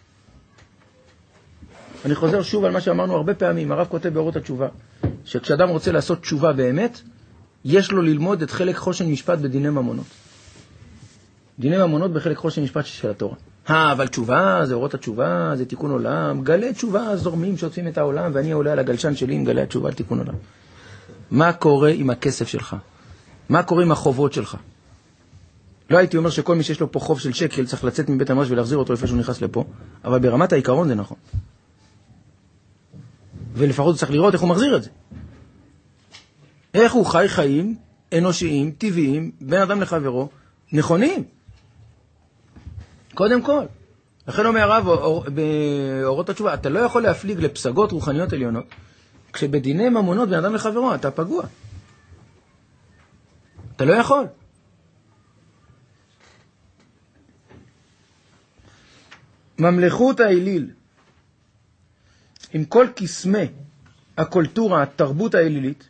אני חוזר שוב על מה שאמרנו הרבה פעמים, הרב כותב באורות התשובה, שכשאדם רוצה לעשות תשובה באמת, יש לו ללמוד את חלק חושן משפט בדיני ממונות. דיני ממונות בחלק חושן משפט של התורה. אבל תשובה, זה אורות התשובה, זה תיקון עולם, גלי תשובה זורמים שעוטפים את העולם, ואני עולה על הגלשן שלי עם גלי התשובה על תיקון עולם. מה קורה עם הכסף שלך? מה קורה עם החובות שלך? לא הייתי אומר שכל מי שיש לו פה חוב של שקל צריך לצאת מבית המדרש ולהחזיר אותו לפני שהוא נכנס לפה, אבל ברמת העיקרון זה נכון. ולפחות הוא צריך לראות איך הוא מחזיר את זה. איך הוא חי חיים אנושיים, טבעיים, בין אדם לחברו, נכונים. קודם כל. לכן אומר הרב באורות התשובה, אתה לא יכול להפליג לפסגות רוחניות עליונות, כשבדיני ממונות בין אדם לחברו, אתה פגוע. אתה לא יכול. ממלכות האליל, עם כל קסמי הקולטורה, התרבות האלילית,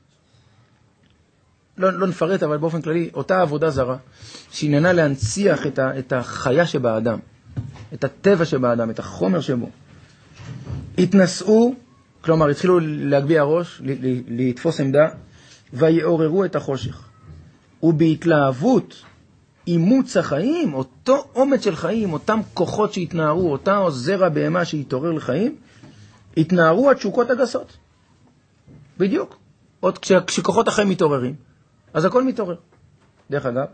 לא נפרט, אבל באופן כללי, אותה עבודה זרה, שעניינה להנציח את החיה שבאדם, את הטבע שבאדם, את החומר שבו. התנסו, כלומר, התחילו להגביע הראש, לתפוס עמדה, ויעוררו את החושך. ובהתלהבות, אימוץ החיים, אותו אומץ של חיים, אותם כוחות שהתנערו, אותה זרע בהמה שהתעורר לחיים, התנערו התשוקות הגסות. בדיוק. עוד כשכוחות החיים מתעוררים, אז הכל מתעורר. דרך אגב,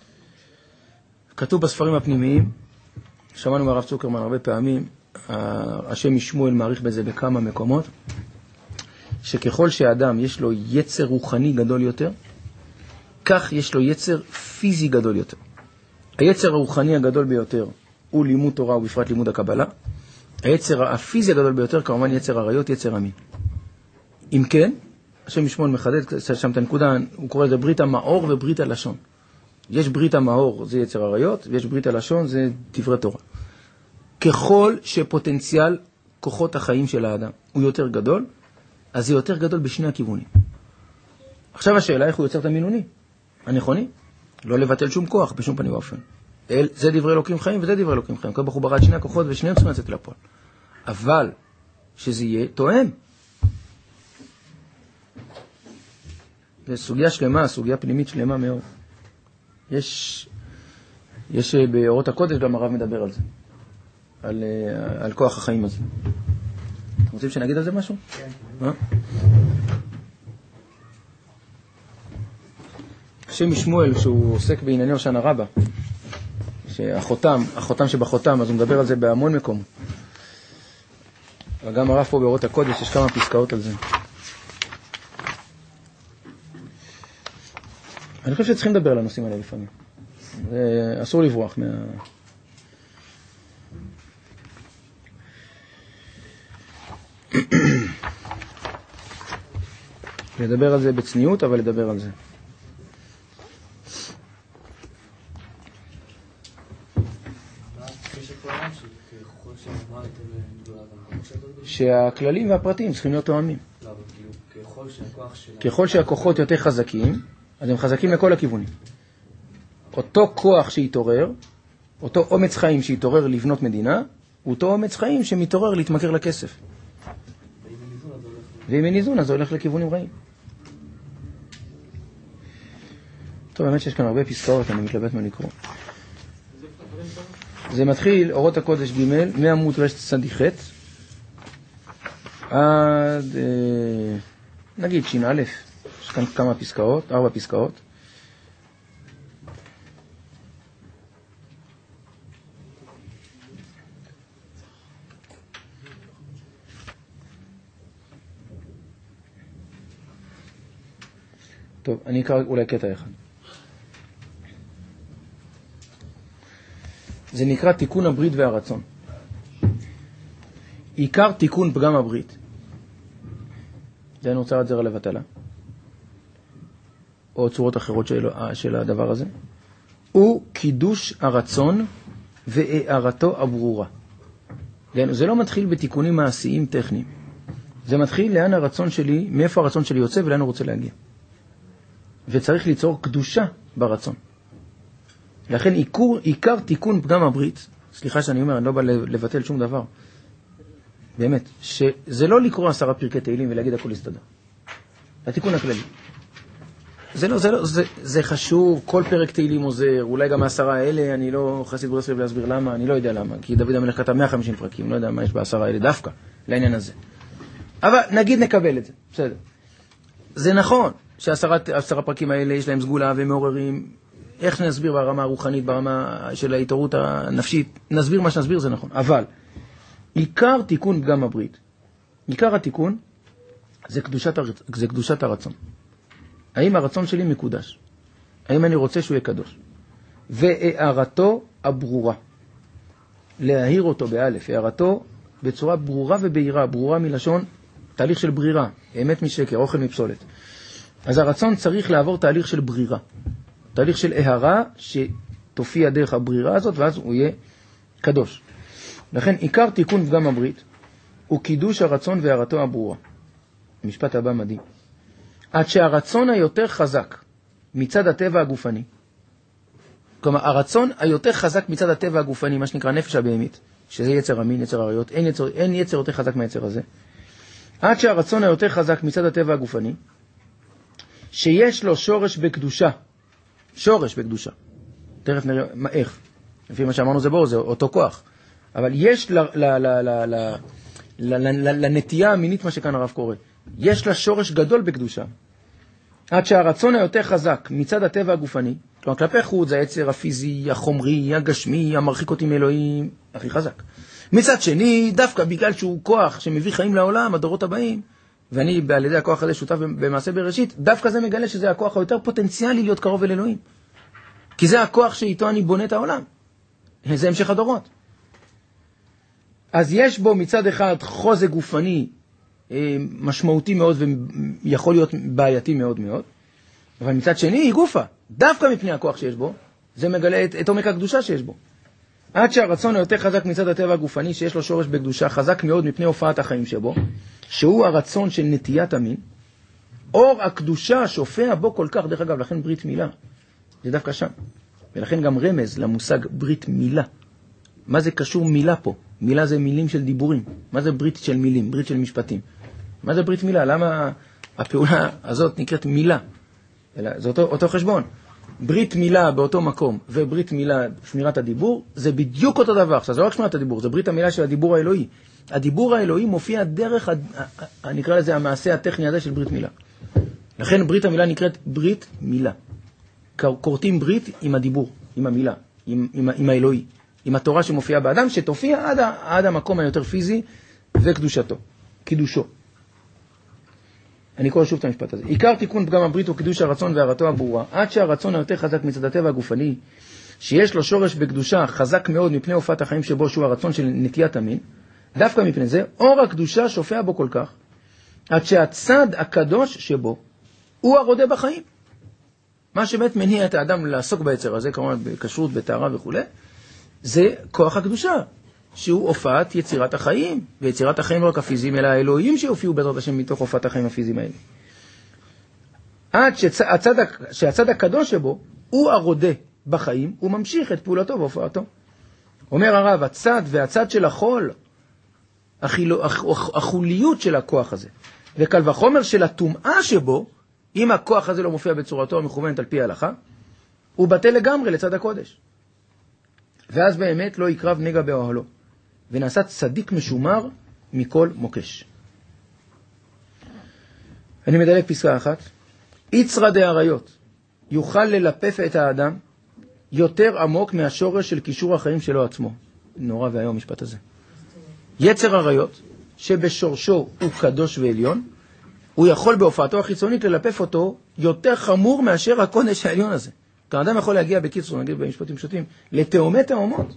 כתוב בספרים הפנימיים, שמענו מהרב צוקרמן הרבה פעמים, השם משמואל מעריך בזה בכמה מקומות, שככל שהאדם יש לו יצר רוחני גדול יותר, כך יש לו יצר פיזי גדול יותר. היצר הרוחני הגדול ביותר הוא לימוד תורה ובפרט לימוד הקבלה. היצר הפיזי הגדול ביותר כמובן יצר עריות, יצר המין. אם כן, השם משמואל מחדד שם את הנקודה, הוא קורא לזה ברית המאור וברית הלשון. יש ברית המאור, זה יצר עריות, ויש ברית הלשון, זה דברי תורה. ככל שפוטנציאל כוחות החיים של האדם הוא יותר גדול, אז זה יותר גדול בשני הכיוונים. עכשיו השאלה, איך הוא יוצר את המינוני? הנכוני? לא לבטל שום כוח, בשום פנים ואופן. זה דברי אלוקים חיים וזה דברי אלוקים חיים. כל בחור ברא את שני הכוחות ושניהם צריכים לצאת לפועל. אבל שזה יהיה תואם. זו סוגיה שלמה, סוגיה פנימית שלמה מאוד. יש באורות הקודש גם הרב מדבר על זה. על כוח החיים הזה. אתם רוצים שנגיד על זה משהו? כן. השם משמואל, שהוא עוסק בענייני הושענא רבה, החותם שבחותם, אז הוא מדבר על זה בהמון מקום. וגם הרב פה באורות הקודש, יש כמה פסקאות על זה. אני חושב שצריכים לדבר על הנושאים האלה לפעמים. אסור לברוח מה... לדבר על זה בצניעות, אבל לדבר על זה. שהכללים והפרטים צריכים להיות תואמים. ככל שהכוחות יותר חזקים, אז הם חזקים לכל הכיוונים. אותו כוח שהתעורר, אותו אומץ חיים שהתעורר לבנות מדינה, הוא אותו אומץ חיים שמתעורר להתמכר לכסף. ואם אין איזון, אז הוא הולך לכיוונים רעים. טוב, האמת שיש כאן הרבה פסקאות, אני מתלבט מה לקרוא. זה מתחיל, אורות הקודש ג' מעמוד רצ"ח עד, נגיד, ש"א. יש כאן כמה פסקאות, 4 פסקאות. טוב, אני אקרא אולי קטע אחד. זה נקרא תיקון הברית והרצון. עיקר תיקון פגם הברית, זה אני רוצה להחזיר לבטלה, או צורות אחרות של הדבר הזה, הוא קידוש הרצון והארתו הברורה. זה לא מתחיל בתיקונים מעשיים טכניים. זה מתחיל לאן הרצון שלי, מאיפה הרצון שלי יוצא ולאן הוא רוצה להגיע. וצריך ליצור קדושה ברצון. לכן עיקר תיקון פגם הברית, סליחה שאני אומר, אני לא בא לבטל שום דבר, באמת, שזה לא לקרוא 10 פרקי תהילים ולהגיד הכל יסתדר. התיקון הכללי. זה חשוב, כל פרק תהילים עוזר, אולי גם 10 האלה, אני לא חסיד ברסלב להסביר למה, אני לא יודע למה, כי דוד המלך כתב 150 פרקים, לא יודע מה יש ב10 האלה דווקא, לעניין הזה. אבל נגיד נקבל את זה, בסדר. זה נכון ש10 פרקים האלה יש להם סגולה ומעוררים, איך שנסביר ברמה הרוחנית, ברמה של ההתעוררות הנפשית, נסביר מה שנסביר, זה נכון. אבל עיקר תיקון פגם הברית, עיקר התיקון זה קדושת הרצון. האם הרצון שלי מקודש? האם אני רוצה שהוא יהיה קדוש? והארתו הברורה. להאיר אותו באלף, הארתו בצורה ברורה ובהירה, ברורה מלשון תהליך של ברירה, אמת משקר, אוכל מפסולת. אז הרצון צריך לעבור תהליך של ברירה. תהליך של ההרה שתופיע דרך הברירה הזאת, ואז הוא יהיה קדוש. לכן עיקר תיקון פגם הברית הוא קידוש הרצון והארתו הברורה. המשפט הבא מדהים. עד שהרצון היותר חזק מצד הטבע הגופני, כלומר הרצון היותר חזק מצד הטבע הגופני, מה שנקרא נפש הבהמית, שזה יצר המין, יצר עריות, אין יצר יותר חזק מהיצר הזה. עד שהרצון היותר חזק מצד הטבע הגופני, שיש לו שורש בקדושה, שורש בקדושה. תכף נראה איך. לפי מה שאמרנו זה בו, זה אותו כוח. אבל יש לנטייה המינית, מה שכאן הרב קורא, יש לה שורש גדול בקדושה. עד שהרצון היותר חזק מצד הטבע הגופני, כלומר כלפי חוץ, זה היצר הפיזי, החומרי, הגשמי, המרחיק אותי מאלוהים, הכי חזק. מצד שני, דווקא בגלל שהוא כוח שמביא חיים לעולם, הדורות הבאים, ואני על ידי הכוח הזה שותף במעשה בראשית, דווקא זה מגלה שזה הכוח היותר פוטנציאלי להיות קרוב אל אלוהים. כי זה הכוח שאיתו אני בונה את העולם. זה המשך הדורות. אז יש בו מצד אחד חוזק גופני משמעותי מאוד ויכול להיות בעייתי מאוד מאוד, אבל מצד שני היא גופה. דווקא מפני הכוח שיש בו, זה מגלה את עומק הקדושה שיש בו. עד שהרצון היותר חזק מצד הטבע הגופני, שיש לו שורש בקדושה, חזק מאוד מפני הופעת החיים שבו, שהוא הרצון של נטיית המין, אור הקדושה שופע בו כל כך, דרך אגב, לכן ברית מילה, זה דווקא שם. ולכן גם רמז למושג ברית מילה. מה זה קשור מילה פה? מילה זה מילים של דיבורים. מה זה ברית של מילים? ברית של משפטים. מה זה ברית מילה? למה הפעולה הזאת נקראת מילה? זה אותו חשבון. ברית מילה באותו מקום וברית מילה שמירת הדיבור, זה בדיוק אותו דבר. עכשיו, זה לא רק שמירת הדיבור, זה ברית המילה של הדיבור האלוהי. הדיבור האלוהי מופיע דרך, נקרא לזה המעשה הטכני הזה של ברית מילה. לכן ברית המילה נקראת ברית מילה. קורטים ברית עם הדיבור, עם המילה, עם האלוהי, עם התורה שמופיעה באדם, שתופיע עד המקום היותר פיזי וקדושתו, קידושו. אני קורא שוב את המשפט הזה. עיקר תיקון פגם הברית הוא קידוש הרצון והארתו הברורה, עד שהרצון היותר חזק מצד הטבע הגופני, שיש לו שורש בקדושה חזק מאוד מפני הופעת החיים שבו, שהוא הרצון של נטיית המין, דווקא מפני זה, אור הקדושה שופע בו כל כך, עד שהצד הקדוש שבו הוא הרודה בחיים. מה שבאמת מניע את האדם לעסוק ביצר הזה, כמובן בכשרות, בתארה וכו', זה כוח הקדושה, שהוא הופעת יצירת החיים, ויצירת החיים לא רק הפיזיים, אלא האלוהים שהופיעו בעזרת השם מתוך הופעת החיים הפיזיים האלה. עד שהצד הקדוש שבו הוא הרודה בחיים, הוא ממשיך את פעולתו והופעתו. אומר הרב, הצד והצד של החול, החוליות של הכוח הזה, וקל וחומר של הטומאה שבו, אם הכוח הזה לא מופיע בצורתו המכוונת על פי ההלכה, הוא בטל לגמרי לצד הקודש. ואז באמת לא יקרב נגע באוהלו, ונעשה צדיק משומר מכל מוקש. אני מדלק פסקה אחת. יצרא דאריות יוכל ללפף את האדם יותר עמוק מהשורש של קישור החיים שלו עצמו. נורא והיום משפט הזה. יצר עריות, שבשורשו הוא קדוש ועליון, הוא יכול בהופעתו החיצונית ללפף אותו יותר חמור מאשר הקודש העליון הזה. כי האדם יכול להגיע בקיצור, נגיד במשפטים פשוטים, לתאומי תאומות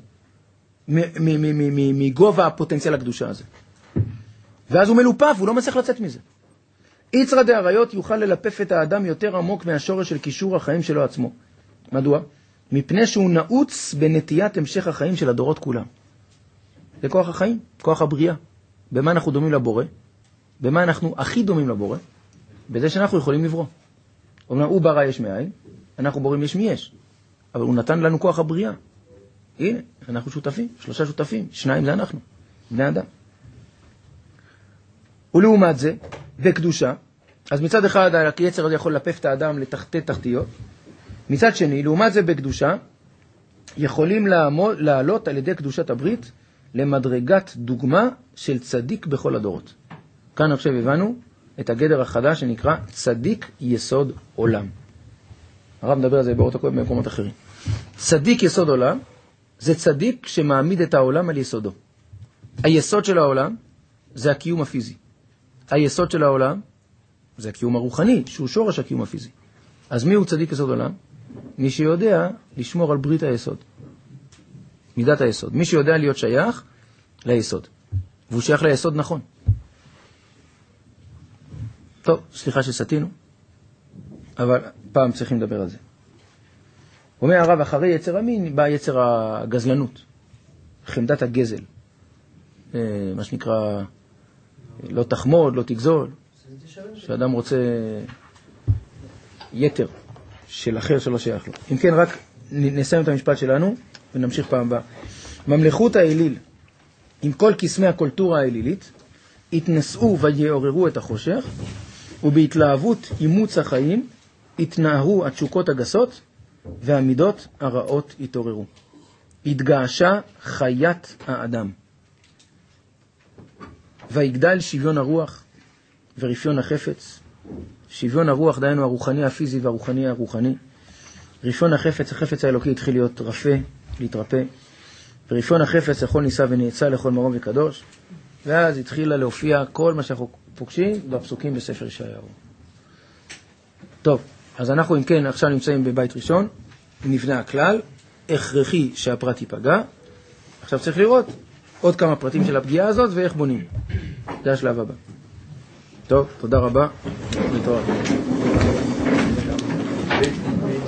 מגובה הפוטנציאל הקדושה הזה. ואז הוא מלופף, הוא לא מצליח לצאת מזה. יצרא דאריות יוכל ללפף את האדם יותר עמוק מהשורש של קישור החיים שלו עצמו. מדוע? מפני שהוא נעוץ בנטיית המשך החיים של הדורות כולם. זה כוח החיים, כוח הבריאה. במה אנחנו דומים לבורא? במה אנחנו הכי דומים לבורא? בזה שאנחנו יכולים לברוא. אומנם הוא ברא יש מאין, אנחנו בוראים יש מיש. אבל הוא נתן לנו כוח הבריאה. הנה, אנחנו שותפים, 3 שותפים, 2 זה אנחנו, בני אדם. ולעומת זה, בקדושה, אז מצד אחד היצר הזה יכול ללפף את האדם לתחתי תחתיות, מצד שני, לעומת זה בקדושה, יכולים לעלות על ידי קדושת הברית למדרגת דוגמה של צדיק בכל הדורות. כאן עכשיו הבנו את הגדר החדש שנקרא צדיק יסוד עולם. הרב מדבר על זה באורות הקודש במקומות אחרים. צדיק יסוד עולם זה צדיק שמעמיד את העולם על יסודו. היסוד של העולם זה הקיום הפיזי. היסוד של העולם זה הקיום הרוחני, שהוא שורש הקיום הפיזי. אז מי הוא צדיק יסוד עולם? מי שיודע לשמור על ברית היסוד. מידת היסוד. מי שיודע להיות שייך ליסוד. והוא שייך ליסוד נכון. טוב, סליחה שסתינו, אבל פעם צריכים לדבר על זה. אומר הרב, אחרי יצר המין בא יצר הגזלנות, חמדת הגזל, מה שנקרא לא תחמוד, לא תגזול, שאדם רוצה יתר של אחר שלא שייך לו. אם כן, רק נסיים את המשפט שלנו ונמשיך פעם הבאה. ממלכות האליל, עם כל קסמי הקולטורה האלילית, התנסעו ויעוררו את החושך, ובהתלהבות אימוץ החיים התנערו התשוקות הגסות, והמידות הרעות התעוררו. התגעשה חיית האדם. ויגדל שוויון הרוח ורפיון החפץ. שוויון הרוח, דהיינו הרוחני הפיזי והרוחני הרוחני. רפיון החפץ, החפץ האלוקי התחיל להיות רפה, להתרפא. ורפיון החפץ לכל ניסה ונעצה לכל מרום וקדוש. ואז התחילה להופיע כל מה שאנחנו פוגשים בפסוקים בספר ישעיהו. טוב, אז אנחנו אם כן עכשיו נמצאים בבית ראשון, נבנה הכלל, הכרחי שהפרט ייפגע. עכשיו צריך לראות עוד כמה פרטים של הפגיעה הזאת ואיך בונים. זה השלב הבא. טוב, תודה רבה. להתראות.